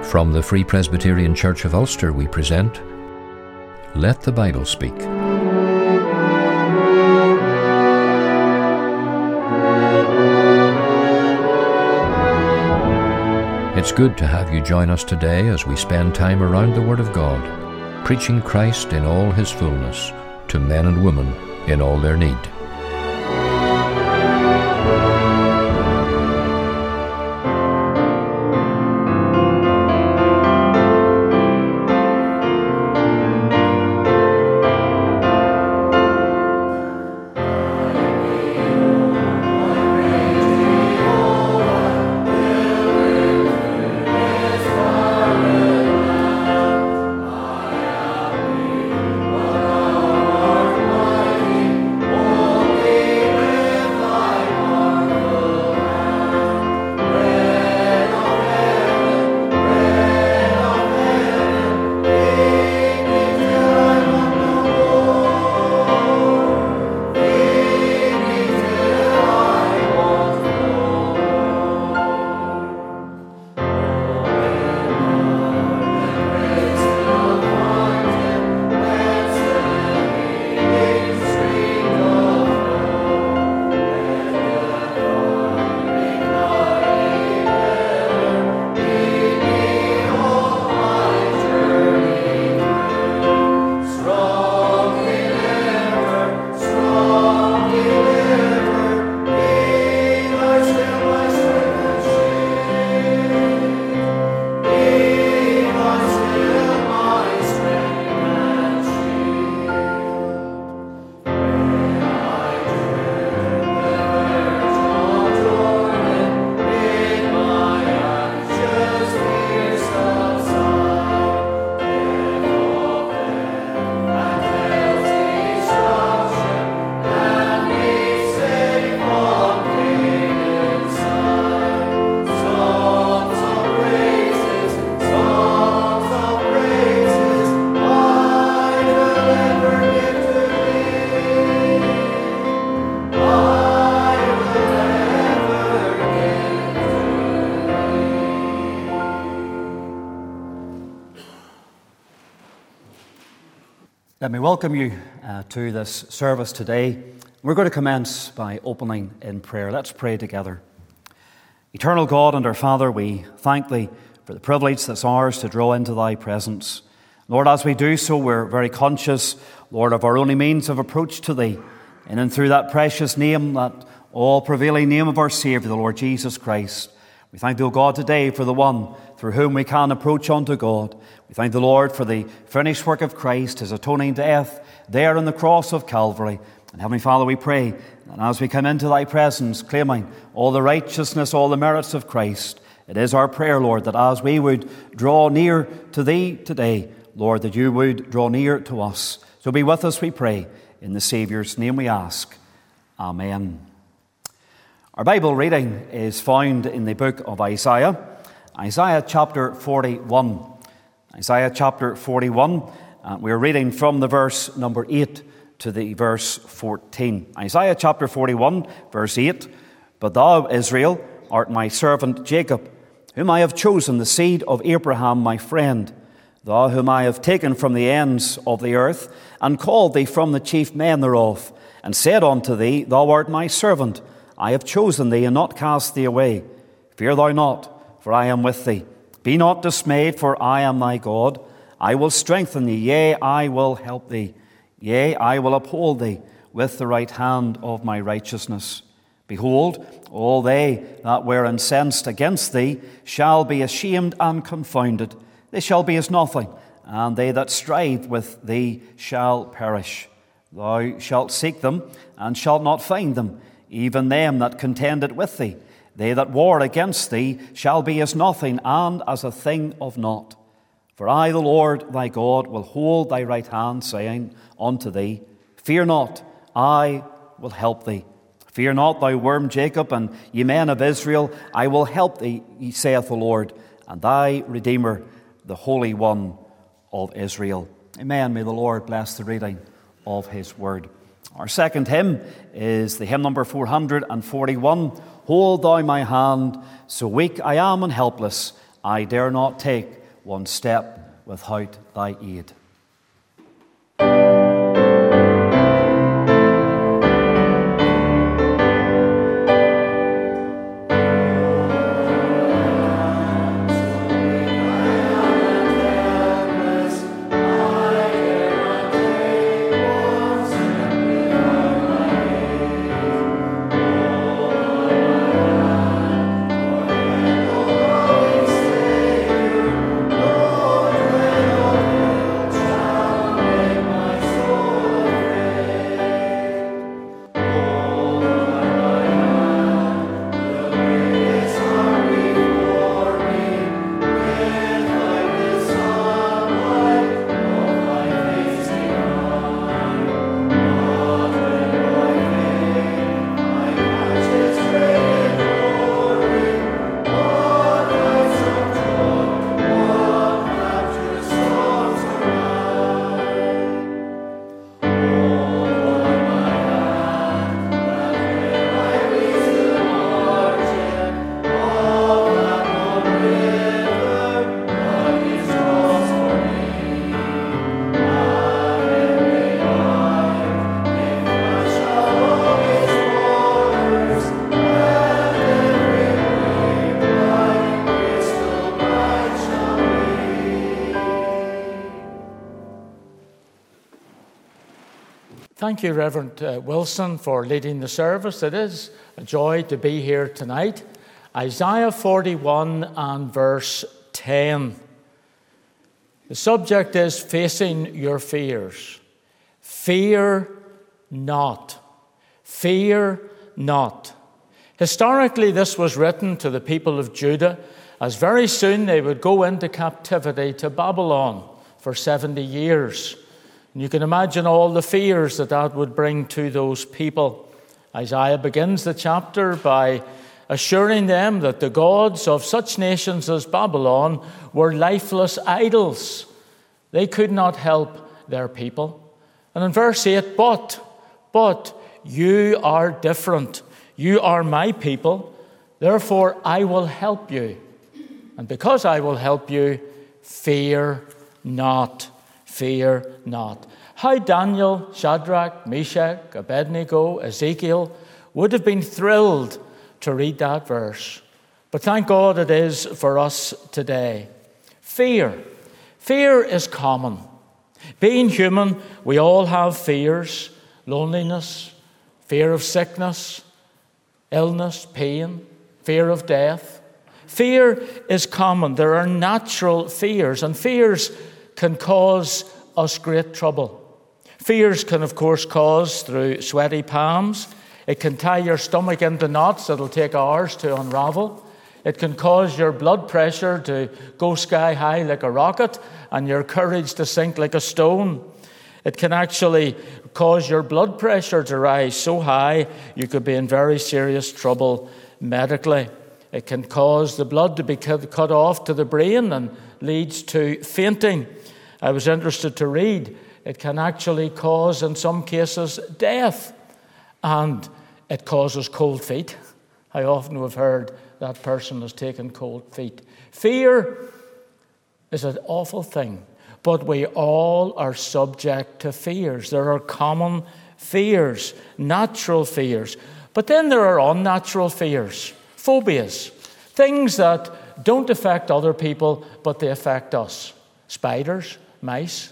From the Free Presbyterian Church of Ulster we present Let the Bible Speak. It's good to have you join us today as we spend time around the Word of God, preaching Christ in all His fullness to men and women in all their need. Let me welcome you to this service today. We're going to commence by opening in prayer. Let's pray together. Eternal God and our Father, we thank Thee for the privilege that's ours to draw into Thy presence. Lord, as we do so, we're very conscious, Lord, of our only means of approach to Thee. In and through that precious name, that all-prevailing name of our Saviour, the Lord Jesus Christ, we thank Thee, O God, today for the one through whom we can approach unto God. We thank the Lord for the finished work of Christ, His atoning death there on the cross of Calvary. And Heavenly Father, we pray that as we come into Thy presence, claiming all the righteousness, all the merits of Christ, it is our prayer, Lord, that as we would draw near to Thee today, Lord, that You would draw near to us. So be with us, we pray. In the Saviour's name we ask. Amen. Our Bible reading is found in the book of Isaiah, Isaiah chapter 41. Isaiah chapter 41, we're reading from the verse number 8 to the verse 14. Isaiah chapter 41, verse 8, But thou, Israel, art my servant Jacob, whom I have chosen, the seed of Abraham my friend, thou whom I have taken from the ends of the earth, and called thee from the chief men thereof, and said unto thee, Thou art my servant, I have chosen thee, and not cast thee away. Fear thou not, for I am with thee. Be not dismayed, for I am thy God. I will strengthen thee, yea, I will help thee. Yea, I will uphold thee with the right hand of my righteousness. Behold, all they that were incensed against thee shall be ashamed and confounded. They shall be as nothing, and they that strive with thee shall perish. Thou shalt seek them, and shalt not find them, even them that contended with thee. They that war against thee shall be as nothing, and as a thing of naught. For I, the Lord thy God, will hold thy right hand, saying unto thee, Fear not, I will help thee. Fear not, thou worm Jacob, and ye men of Israel, I will help thee, saith the Lord, and thy Redeemer, the Holy One of Israel. Amen. May the Lord bless the reading of His word. Our second hymn is the hymn number 441, Hold thou my hand, so weak I am and helpless, I dare not take one step without thy aid. Thank you, Reverend Wilson, for leading the service. It is a joy to be here tonight. Isaiah 41 and verse 10. The subject is facing your fears. Fear not. Fear not. Historically, this was written to the people of Judah, as very soon they would go into captivity to Babylon for 70 years. And you can imagine all the fears that would bring to those people. Isaiah begins the chapter by assuring them that the gods of such nations as Babylon were lifeless idols. They could not help their people. And in verse 8, but you are different. You are my people. Therefore, I will help you. And because I will help you, fear not. Fear not. How Daniel, Shadrach, Meshach, Abednego, Ezekiel would have been thrilled to read that verse. But thank God it is for us today. Fear. Fear is common. Being human, we all have fears. Loneliness, fear of sickness, illness, pain, fear of death. Fear is common. There are natural fears, and fears can cause us great trouble. Fears can, of course, cause through sweaty palms. It can tie your stomach into knots that'll take hours to unravel. It can cause your blood pressure to go sky high like a rocket and your courage to sink like a stone. It can actually cause your blood pressure to rise so high you could be in very serious trouble medically. It can cause the blood to be cut off to the brain and leads to fainting. I was interested to read, it can actually cause, in some cases, death. And it causes cold feet. I often have heard that person has taken cold feet. Fear is an awful thing, but we all are subject to fears. There are common fears, natural fears. But then there are unnatural fears, phobias, things that don't affect other people, but they affect us. Spiders, mice,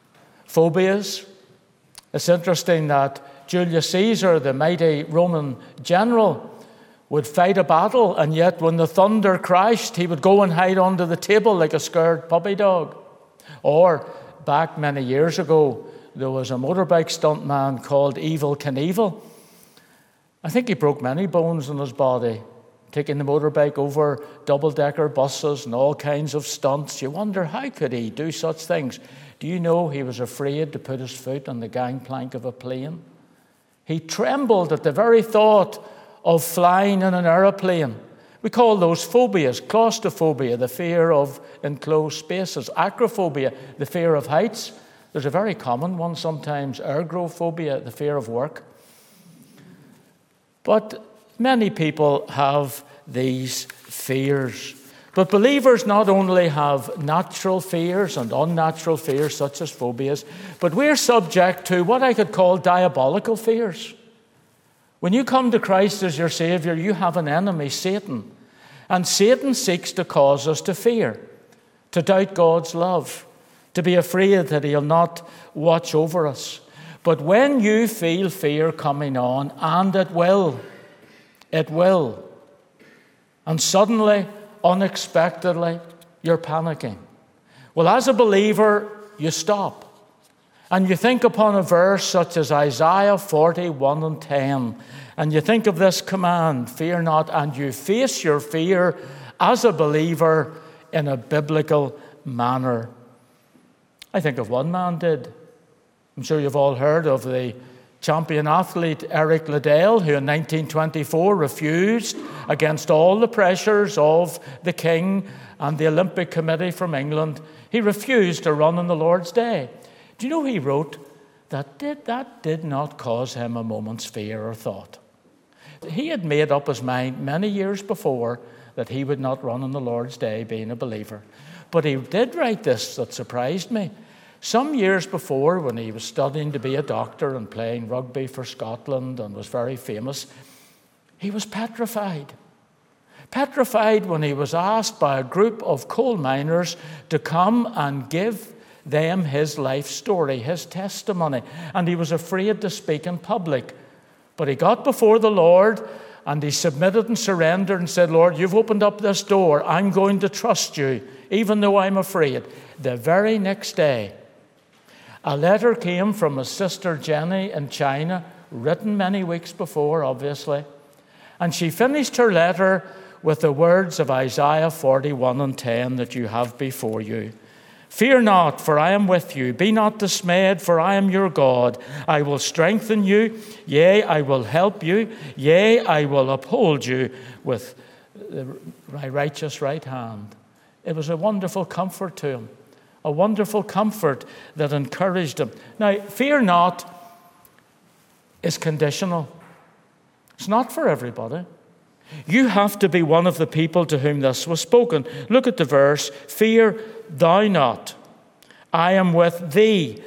phobias. It's interesting that Julius Caesar, the mighty Roman general, would fight a battle, and yet when the thunder crashed, he would go and hide under the table like a scared puppy dog. Or, back many years ago, there was a motorbike stuntman called Evel Knievel. I think he broke many bones in his body, taking the motorbike over double-decker buses and all kinds of stunts. You wonder, how could he do such things? Do you know he was afraid to put his foot on the gangplank of a plane? He trembled at the very thought of flying in an aeroplane. We call those phobias. Claustrophobia, the fear of enclosed spaces. Acrophobia, the fear of heights. There's a very common one sometimes, ergophobia, the fear of work. But many people have these fears. But believers not only have natural fears and unnatural fears, such as phobias, but we're subject to what I could call diabolical fears. When you come to Christ as your Savior, you have an enemy, Satan. And Satan seeks to cause us to fear, to doubt God's love, to be afraid that He'll not watch over us. But when you feel fear coming on, and it will, and suddenly, unexpectedly, you're panicking. Well, as a believer, you stop. And you think upon a verse such as Isaiah 41 and 10, and you think of this command, fear not, and you face your fear as a believer in a biblical manner. I think of one man did. I'm sure you've all heard of the champion athlete Eric Liddell, who in 1924 refused, against all the pressures of the King and the Olympic Committee from England, he refused to run on the Lord's Day. Do you know he wrote that did not cause him a moment's fear or thought? He had made up his mind many years before that he would not run on the Lord's Day, being a believer. But he did write this that surprised me. Some years before, when he was studying to be a doctor and playing rugby for Scotland and was very famous, he was petrified. Petrified when he was asked by a group of coal miners to come and give them his life story, his testimony. And he was afraid to speak in public. But he got before the Lord and he submitted and surrendered and said, Lord, you've opened up this door. I'm going to trust you, even though I'm afraid. The very next day, a letter came from his sister Jenny in China, written many weeks before, obviously. And she finished her letter with the words of Isaiah 41 and 10 that you have before you. Fear not, for I am with you. Be not dismayed, for I am your God. I will strengthen you. Yea, I will help you. Yea, I will uphold you with my righteous right hand. It was a wonderful comfort to him. A wonderful comfort that encouraged him. Now, fear not is conditional. It's not for everybody. You have to be one of the people to whom this was spoken. Look at the verse. Fear thou not. I am with thee,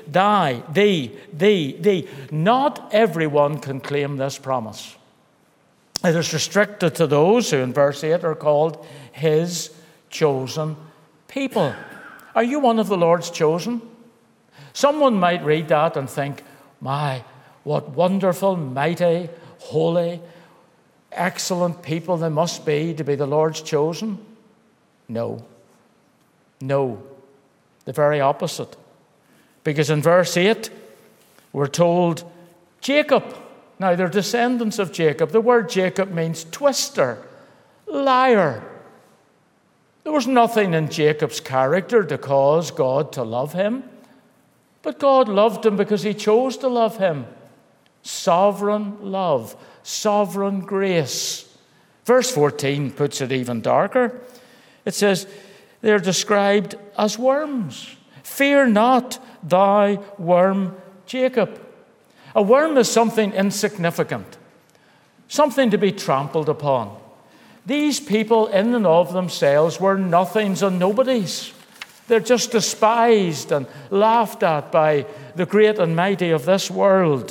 thee. Not everyone can claim this promise. It is restricted to those who in verse 8 are called his chosen people. Are you one of the Lord's chosen? Someone might read that and think, my, what wonderful, mighty, holy, excellent people they must be to be the Lord's chosen. No. The very opposite. Because in verse 8, we're told Jacob. Now, they're descendants of Jacob. The word Jacob means twister, liar. There was nothing in Jacob's character to cause God to love him. But God loved him because he chose to love him. Sovereign love, sovereign grace. Verse 14 puts it even darker. It says, they're described as worms. Fear not, thou worm Jacob. A worm is something insignificant, something to be trampled upon. These people in and of themselves were nothings and nobodies. They're just despised and laughed at by the great and mighty of this world.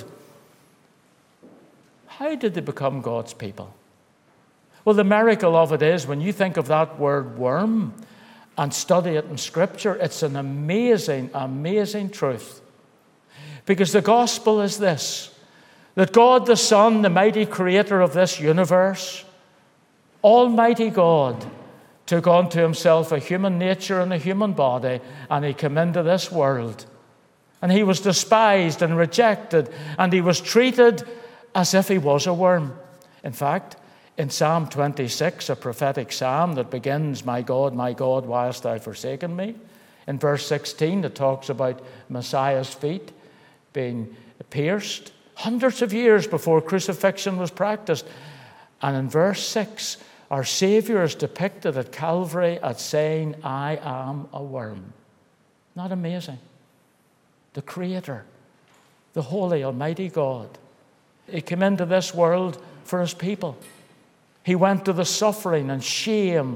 How did they become God's people? Well, the miracle of it is when you think of that word worm and study it in Scripture, it's an amazing, amazing truth. Because the gospel is this, that God the Son, the mighty creator of this universe, Almighty God, took unto himself a human nature and a human body, and he came into this world. And he was despised and rejected, and he was treated as if he was a worm. In fact, in Psalm 26, a prophetic psalm that begins, my God, why hast thou forsaken me? In verse 16, it talks about Messiah's feet being pierced hundreds of years before crucifixion was practiced. And in verse 6, our Savior is depicted at Calvary as saying, I am a worm. Not amazing? The Creator, the Holy, Almighty God. He came into this world for his people. He went to the suffering and shame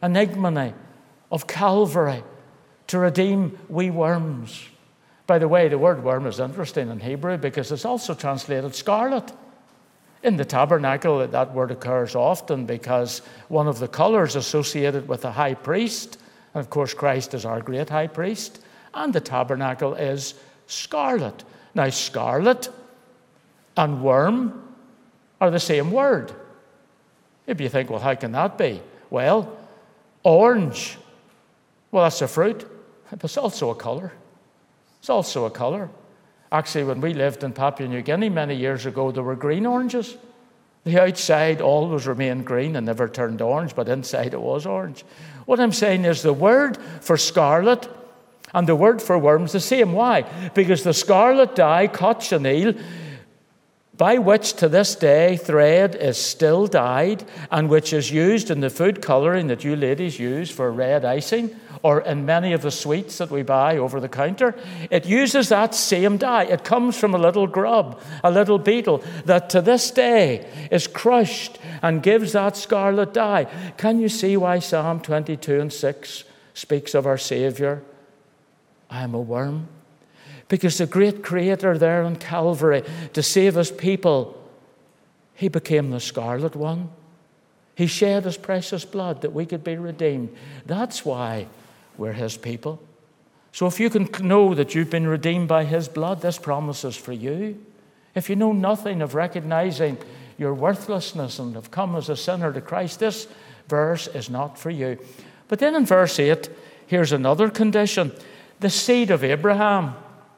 Anigmene, of Calvary, to redeem we worms. By the way, the word worm is interesting in Hebrew because it's also translated scarlet. In the tabernacle, that word occurs often because one of the colors associated with the high priest, and of course Christ is our great high priest, and the tabernacle is scarlet. Now, scarlet and worm are the same word. Maybe you think, well, how can that be? Well, orange, well, that's a fruit, but it's also a color. It's also a color. Actually, when we lived in Papua New Guinea many years ago, there were green oranges. The outside always remained green and never turned orange, but inside it was orange. What I'm saying is the word for scarlet and the word for worm is the same. Why? Because the scarlet dye, cochineal, by which to this day thread is still dyed and which is used in the food colouring that you ladies use for red icing or in many of the sweets that we buy over the counter, it uses that same dye. It comes from a little grub, a little beetle that to this day is crushed and gives that scarlet dye. Can you see why Psalm 22:6 speaks of our Saviour? I am a worm. Because the great Creator there on Calvary, to save His people, He became the scarlet one. He shed His precious blood that we could be redeemed. That's why we're His people. So if you can know that you've been redeemed by His blood, this promise is for you. If you know nothing of recognizing your worthlessness and have come as a sinner to Christ, this verse is not for you. But then in verse 8, here's another condition. The seed of Abraham.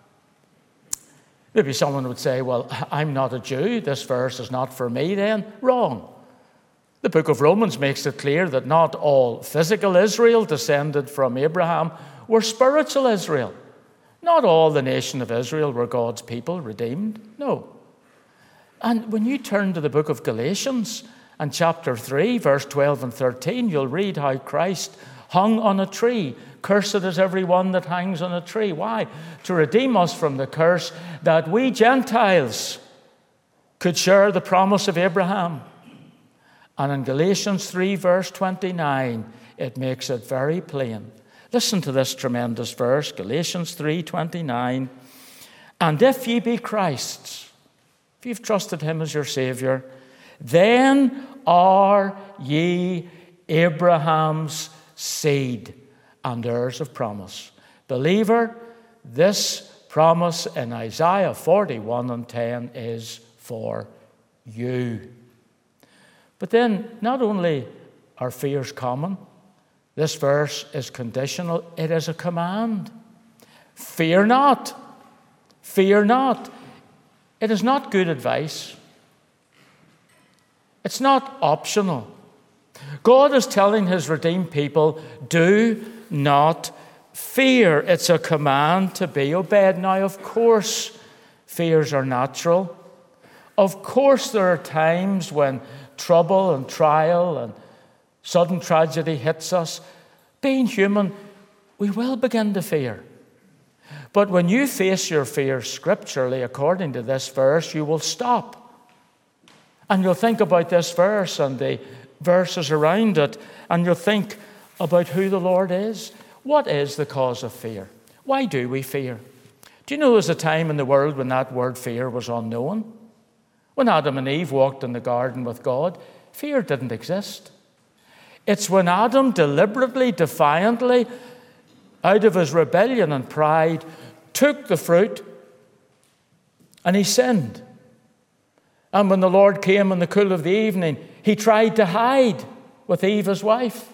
Maybe someone would say, well, I'm not a Jew. This verse is not for me then. Wrong. The book of Romans makes it clear that not all physical Israel descended from Abraham were spiritual Israel. Not all the nation of Israel were God's people redeemed. No. And when you turn to the book of Galatians and chapter 3, verse 12 and 13, you'll read how Christ hung on a tree. Cursed is every one that hangs on a tree. Why? To redeem us from the curse, that we Gentiles could share the promise of Abraham. And in Galatians 3, verse 29, it makes it very plain. Listen to this tremendous verse, Galatians 3:29. And if ye be Christ's, if you've trusted Him as your Saviour, then are ye Abraham's seed and heirs of promise. Believer, this promise in Isaiah 41:10 is for you. But then, not only are fears common, this verse is conditional, it is a command. Fear not. Fear not. It is not good advice. It's not optional. God is telling His redeemed people, do not fear. It's a command to be obeyed. Now, of course, fears are natural. Of course, there are times when trouble and trial and sudden tragedy hits us. Being human, we will begin to fear. But when you face your fears scripturally, according to this verse, you will stop. And you'll think about this verse and the verses around it, and you'll think about who the Lord is. What is the cause of fear? Why do we fear? Do you know there's a time in the world when that word fear was unknown? When Adam and Eve walked in the garden with God, fear didn't exist. It's when Adam deliberately, defiantly, out of his rebellion and pride, took the fruit and he sinned. And when the Lord came in the cool of the evening, he tried to hide with Eve, his wife.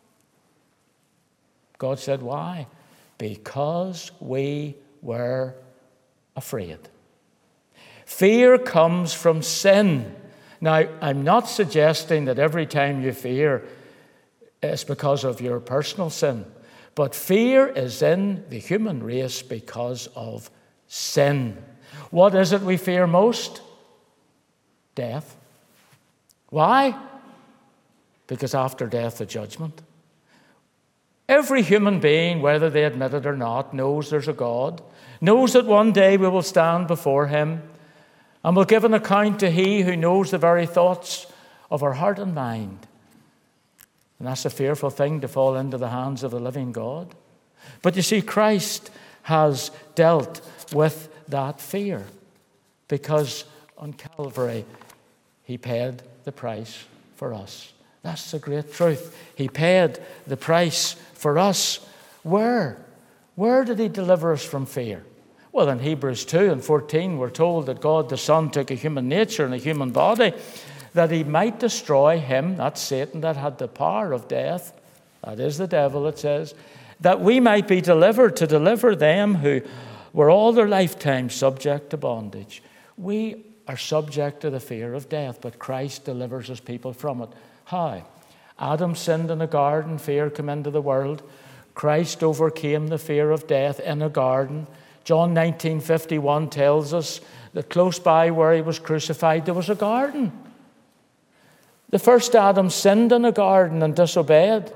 God said, why? Because we were afraid. Fear comes from sin. Now, I'm not suggesting that every time you fear, it's because of your personal sin. But fear is in the human race because of sin. What is it we fear most? Death. Why? Because after death, the judgment. Every human being, whether they admit it or not, knows there's a God, knows that one day we will stand before Him and will give an account to He who knows the very thoughts of our heart and mind. And that's a fearful thing, to fall into the hands of the living God. But you see, Christ has dealt with that fear, because on Calvary he paid the price for us. That's the great truth. He paid the price for us. Where? Where did he deliver us from fear? Well, in Hebrews 2 and 14, we're told that God the Son took a human nature and a human body, that he might destroy him, that's Satan, that had the power of death. That is the devil, it says. That we might be delivered, to deliver them who were all their lifetime subject to bondage. We are subject to the fear of death, but Christ delivers his people from it. How? Adam sinned in the garden, fear came into the world. Christ overcame the fear of death in a garden. John 19:51 tells us that close by where he was crucified, there was a garden. The first Adam sinned in a garden and disobeyed.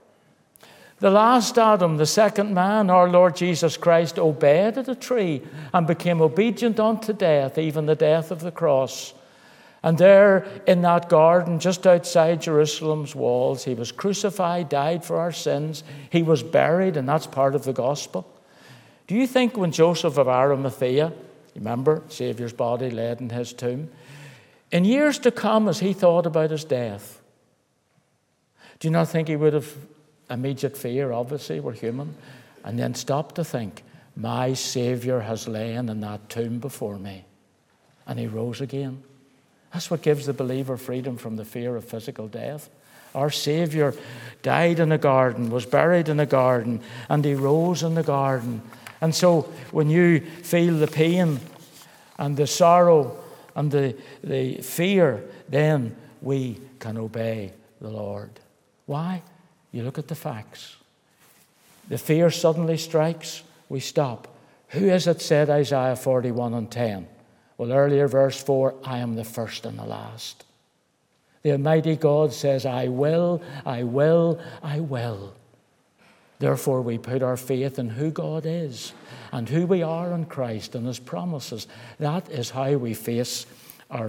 The last Adam, the second man, our Lord Jesus Christ, obeyed at a tree and became obedient unto death, even the death of the cross. And there in that garden, just outside Jerusalem's walls, he was crucified, died for our sins. He was buried, and that's part of the gospel. Do you think when Joseph of Arimathea, remember, Saviour's body laid in his tomb, in years to come, as he thought about his death, do you not think he would have immediate fear? Obviously, we're human. And then stop to think, my Saviour has lain in that tomb before me, and he rose again. That's what gives the believer freedom from the fear of physical death. Our Saviour died in a garden, was buried in a garden, and he rose in the garden. And so when you feel the pain and the sorrow and the fear, then we can obey the Lord. Why? You look at the facts. The fear suddenly strikes, we stop. Who is it said, Isaiah 41 and 10? Well, earlier, verse 4, I am the first and the last. The Almighty God says, I will, I will, I will. Therefore, we put our faith in who God is and who we are in Christ and his promises. That is how we face our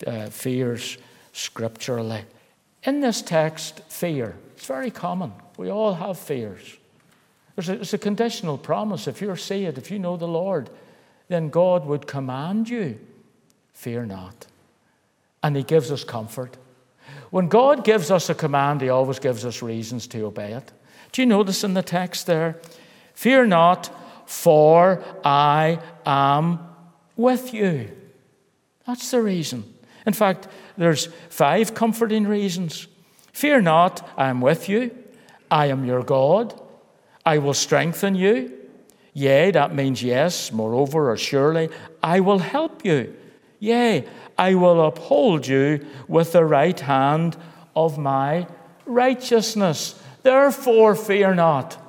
fears scripturally. In this text, fear, it's very common. We all have fears. It's a conditional promise. If you're saved, if you know the Lord, then God would command you, fear not. And he gives us comfort. When God gives us a command, he always gives us reasons to obey it. Do you notice in the text there? Fear not, for I am with you. That's the reason. In fact, there's 5 comforting reasons. Fear not, I am with you. I am your God. I will strengthen you. Yea, that means yes, moreover, or surely, I will help you. Yea, I will uphold you with the right hand of my righteousness. Therefore, fear not.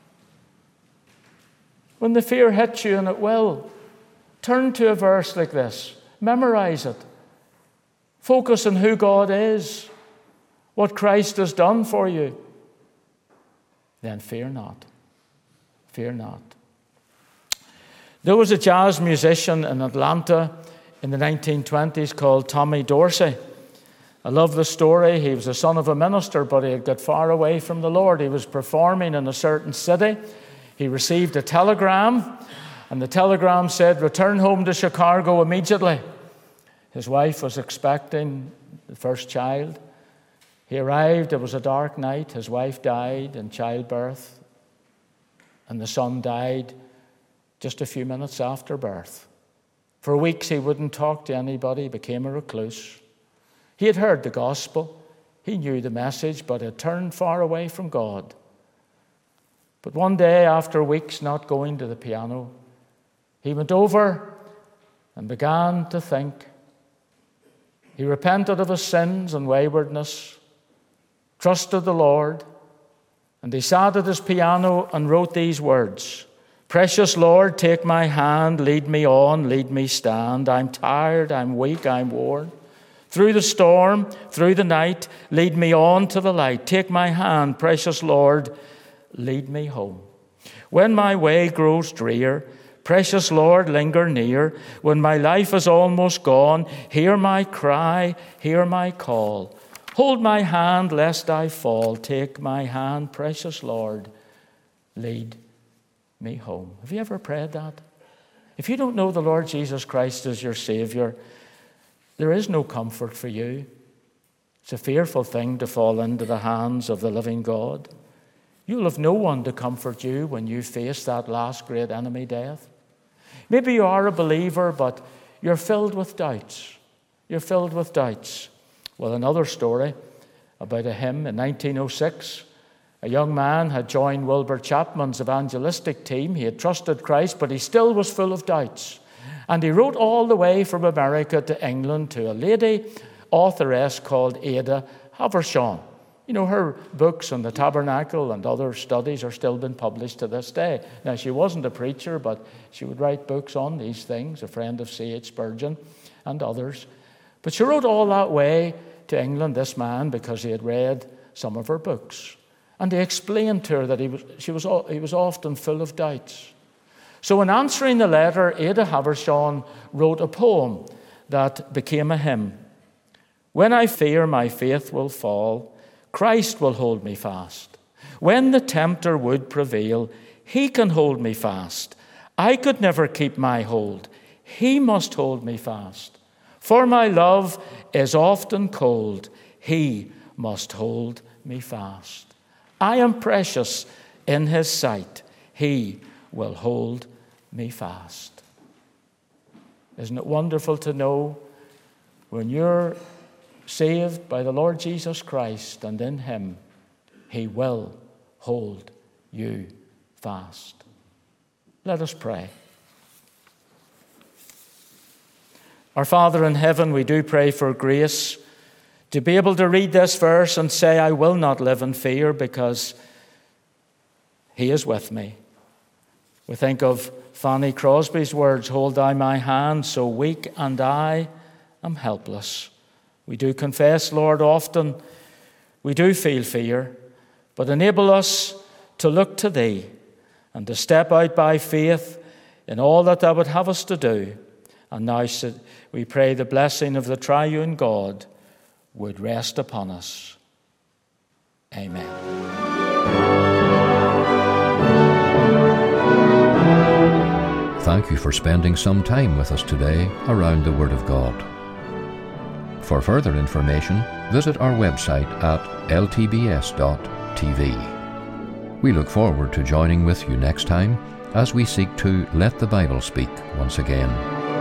When the fear hits you, and it will, turn to a verse like this. Memorize it. Focus on who God is, what Christ has done for you. Then fear not. Fear not. There was a jazz musician in Atlanta in the 1920s called Tommy Dorsey. I love the story. He was the son of a minister, but he had got far away from the Lord. He was performing in a certain city. He received a telegram, and the telegram said, return home to Chicago immediately. His wife was expecting the first child. He arrived. It was a dark night. His wife died in childbirth, and the son died just a few minutes after birth. For weeks he wouldn't talk to anybody, became a recluse. He had heard the gospel. He knew the message, but had turned far away from God. But one day, after weeks not going to the piano, he went over and began to think. He repented of his sins and waywardness, trusted the Lord, and he sat at his piano and wrote these words. Precious Lord, take my hand, lead me on, lead me stand. I'm tired, I'm weak, I'm worn. Through the storm, through the night, lead me on to the light. Take my hand, precious Lord, lead me home. When my way grows drear, precious Lord, linger near. When my life is almost gone, hear my cry, hear my call. Hold my hand lest I fall. Take my hand, precious Lord. Lead me home. Have you ever prayed that? If you don't know the Lord Jesus Christ as your Savior, there is no comfort for you. It's a fearful thing to fall into the hands of the living God. You'll have no one to comfort you when you face that last great enemy, death. Maybe you are a believer, but you're filled with doubts. You're filled with doubts. Well, another story about a hymn in 1906. A young man had joined Wilbur Chapman's evangelistic team. He had trusted Christ, but he still was full of doubts. And he wrote all the way from America to England to a lady authoress called Ada Havershon. You know, her books on the tabernacle and other studies are still being published to this day. Now, she wasn't a preacher, but she would write books on these things, a friend of C.H. Spurgeon and others. But she wrote all that way to England, this man, because he had read some of her books. And he explained to her that he was often full of doubts. So in answering the letter, Ada Havershon wrote a poem that became a hymn. When I fear my faith will fall, Christ will hold me fast. When the tempter would prevail, he can hold me fast. I could never keep my hold. He must hold me fast. For my love is often cold. He must hold me fast. I am precious in his sight. He will hold me fast. Isn't it wonderful to know when you're saved by the Lord Jesus Christ and in him, he will hold you fast. Let us pray. Our Father in heaven, we do pray for grace to be able to read this verse and say, I will not live in fear because he is with me. We think of Fanny Crosby's words, hold thou my hand, so weak and I am helpless. We do confess, Lord, often we do feel fear, but enable us to look to thee and to step out by faith in all that thou would have us to do. And now we pray the blessing of the triune God would rest upon us. Amen. Thank you for spending some time with us today around the Word of God. For further information, visit our website at ltbs.tv. We look forward to joining with you next time as we seek to let the Bible speak once again.